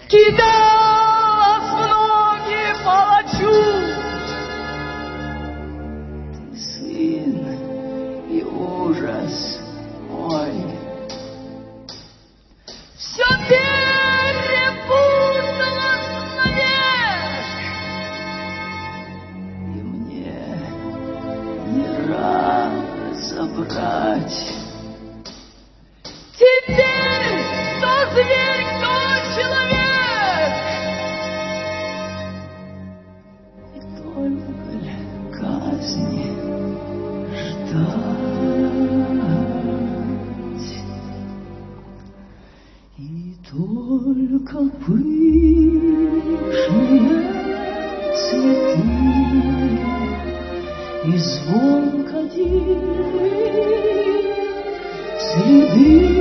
кидала в ноги палачу. Ты сын и ужас мой, все перепуталось навек, и мне не разобрать. Теперь кто зверь, кто человек, и только ли казни ждать, и только пышные цветы и звон кадильных следы.